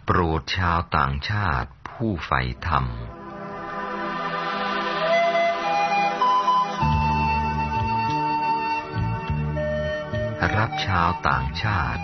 โปรดชาวต่างชาติผู้ใฝ่ธรรมรับชาวต่างชาติ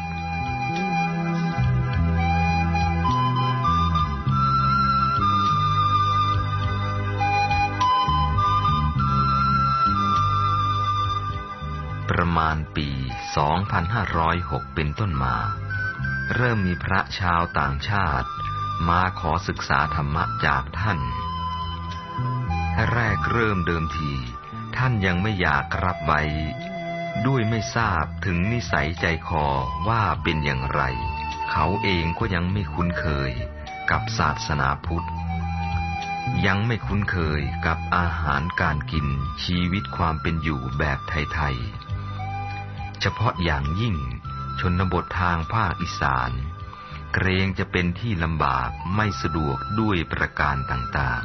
ประมาณปี 2506 เป็นต้นมาเริ่มมีพระชาวต่างชาติมาขอศึกษาธรรมะจากท่านแรกเริ่มเดิมทีท่านยังไม่อยากรับไว้ด้วยไม่ทราบถึงนิสัยใจคอว่าเป็นอย่างไรเขาเองก็ยังไม่คุ้นเคยกับศาสนาพุทธยังไม่คุ้นเคยกับอาหารการกินชีวิตความเป็นอยู่แบบไทยๆเฉพาะอย่างยิ่งชนบททางภาคอีสานเกรงจะเป็นที่ลำบากไม่สะดวกด้วยประการต่าง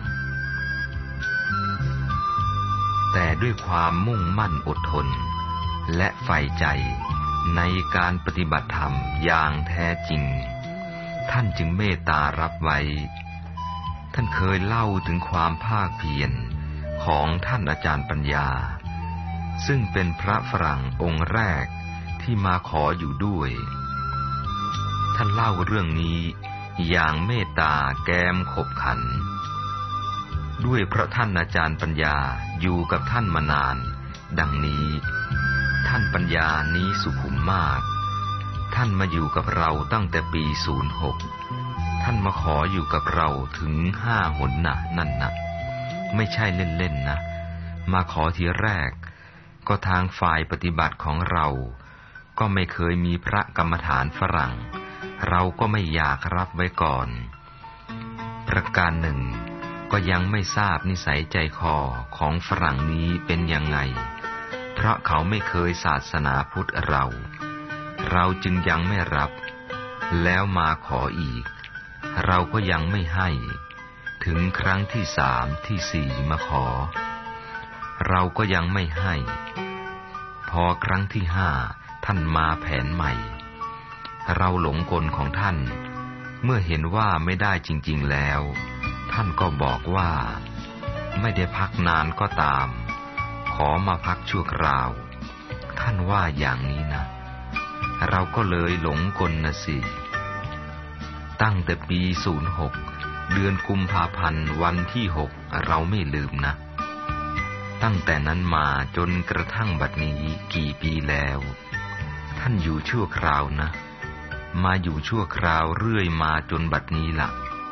ๆแต่ด้วยความมุ่งมั่นอดทนและใฝ่ใจในการปฏิบัติธรรมอย่างแท้จริงท่านจึงเมตตารับไว้ท่านเคยเล่าถึงความภาคเพียรของท่านอาจารย์ปัญญาซึ่งเป็นพระฝรั่งองค์แรกที่มาขออยู่ด้วยท่านเล่าเรื่องนี้อย่างเมตตาแก้มขบขันด้วยเพราะท่านอาจารย์ปัญญาอยู่กับท่านมานานดังนี้ท่านปัญญานี้สุขุมมากท่านมาอยู่กับเราตั้งแต่ปี 06ท่านมาขออยู่กับเราถึง5 หนนะนั่นนะไม่ใช่เล่นๆนะมาขอทีแรกก็ทางฝ่ายปฏิบัติของเราก็ไม่เคยมีพระกรรมฐานฝรั่งเราก็ไม่อยากรับไว้ก่อนประการหนึ่งก็ยังไม่ทราบนิสัยใจคอของฝรั่งนี้เป็นยังไงเพราะเขาไม่เคยศาสนาพุทธเราจึงยังไม่รับแล้วมาขออีกเราก็ยังไม่ให้ถึงครั้งที่3ที่4มาขอเราก็ยังไม่ให้พอครั้งที่5ท่านมาแผนใหม่เราหลงกลของท่านเมื่อเห็นว่าไม่ได้จริงๆแล้วท่านก็บอกว่าไม่ได้พักนานก็ตามขอมาพักชั่วคราวท่านว่าอย่างนี้นะเราก็เลยหลงกลนะสิตั้งแต่ปี 06เดือนกุมภาพันธ์วันที่6เราไม่ลืมนะตั้งแต่นั้นมาจนกระทั่งบัดนี้กี่ปีแล้วท่านอยู่ชั่วคราวนะมาอยู่ชั่วคราวเรื่อยมาจนบัดนี้ล่ะ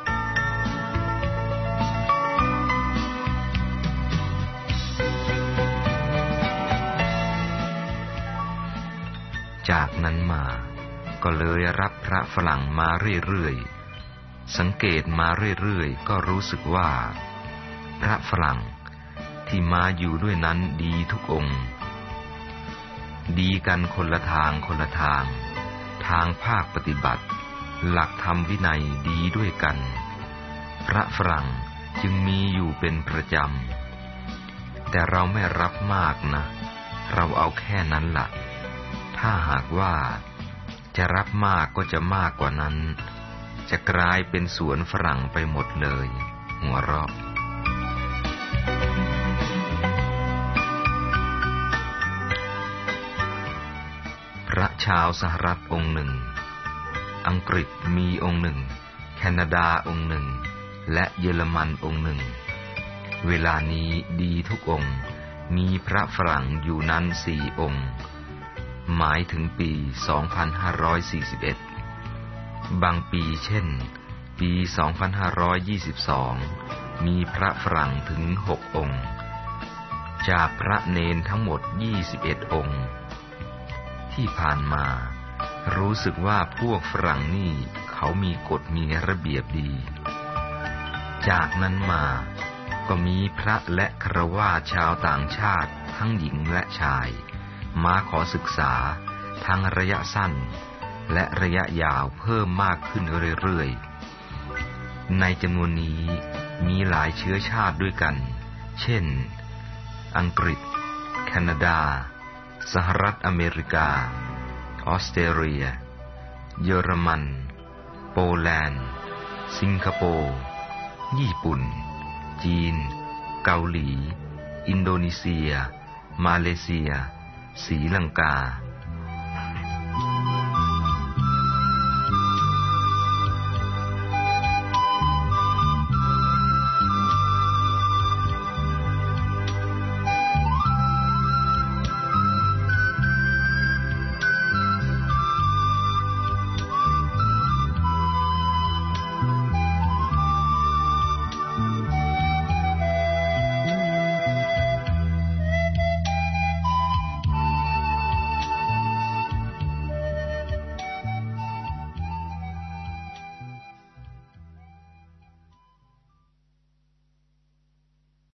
จากนั้นมาก็เลยรับพระฝรั่งมาเรื่อยๆสังเกตมาเรื่อยๆก็รู้สึกว่าพระฝรั่งที่มาอยู่ด้วยนั้นดีทุกองค์ดีกันคนละทางทางภาคปฏิบัติหลักธรรมวินัยดีด้วยกันพระฝรั่งจึงมีอยู่เป็นประจำแต่เราไม่รับมากนะเราเอาแค่นั้นล่ะถ้าหากว่าจะรับมากก็จะมากกว่านั้นจะกลายเป็นสวนฝรั่งไปหมดเลยหัวเราะพระชาวสหรัฐองค์หนึ่งอังกฤษมีองค์หนึ่งแคนาดาองค์หนึ่งและเยอรมันองค์หนึ่งเวลานี้ดีทุกองค์มีพระฝรั่งอยู่นั้น4 องค์หมายถึงปี 2541 บางปีเช่นปี 2522 มีพระฝรั่งถึง6 องค์จากพระเณรทั้งหมด21 องค์ที่ผ่านมารู้สึกว่าพวกฝรั่งนี่เขามีกฎมีระเบียบดีจากนั้นมาก็มีพระและฆราวาสชาวต่างชาติทั้งหญิงและชายมาขอศึกษาทั้งระยะสั้นและระยะยาวเพิ่มมากขึ้นเรื่อยๆในจำนวนนี้มีหลายเชื้อชาติด้วยกันเช่นอังกฤษแคนาดาสหรัฐอเมริกาออสเตรเลียเยอรมันโปแลนด์สิงคโปร์ญี่ปุ่นจีนเกาหลีอินโดนีเซียมาเลเซียศรีลังกา